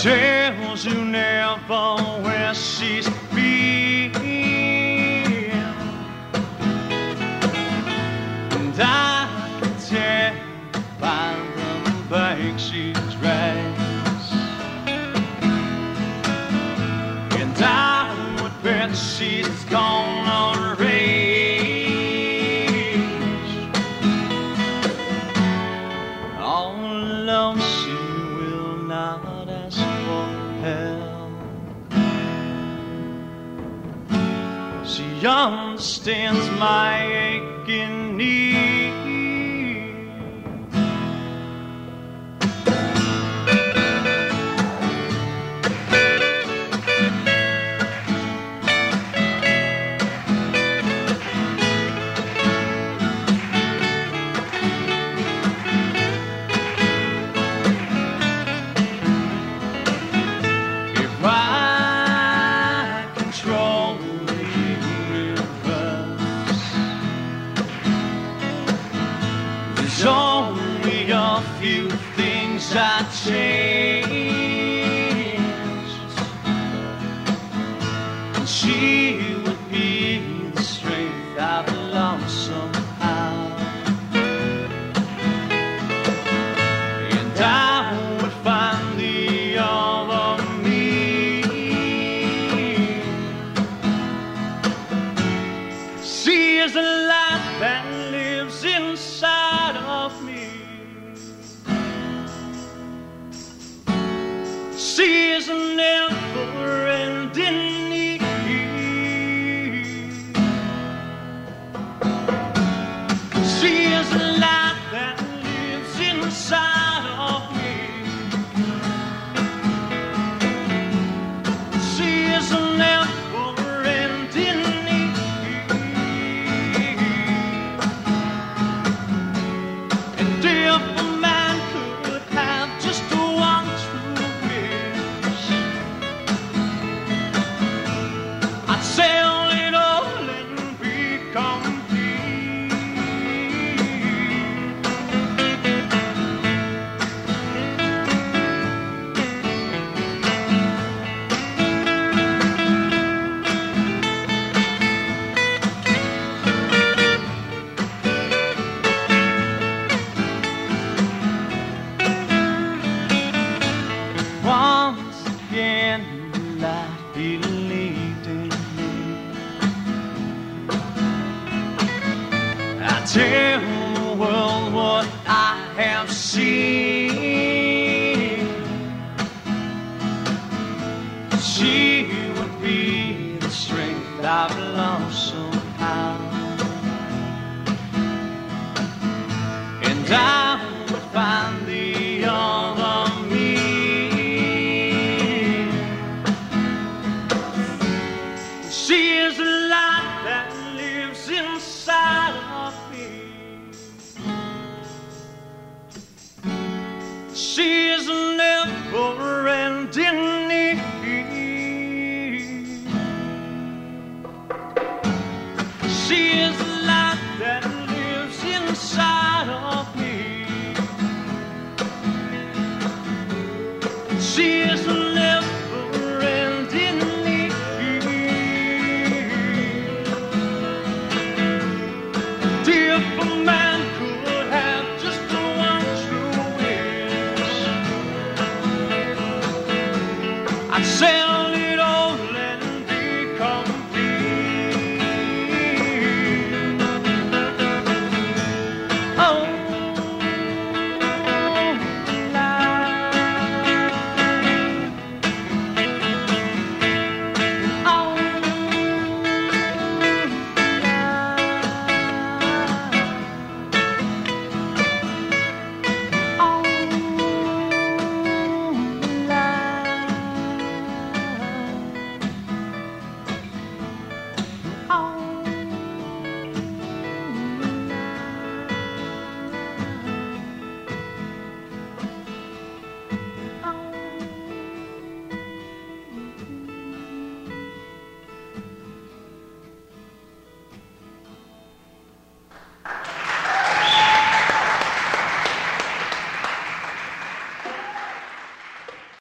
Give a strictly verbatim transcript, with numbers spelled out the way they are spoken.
tells you never where she's been, and I can tell by the bank she's raised, and I would bet she's gonna raise all alone. She will not ask for help. She understands my aching need. There's only a few things I changed, and she would be the strength I've lost somehow, and I would find the other me. She is a light that lives inside of me. She is a never-ending need. She is a light that lives inside of me. She is a never-ending need. And if a man could have just one true wish, I'd sell it all and be complete. Once again, life believed in me. I tell the world what I have seen. She would be the strength I've lost somehow, and I would find the other me. She is a light that lives inside of me. She is a never-ending need. She is a light that lives inside of me. She is a never-ending need. If a man could have just one true wish, I'd sell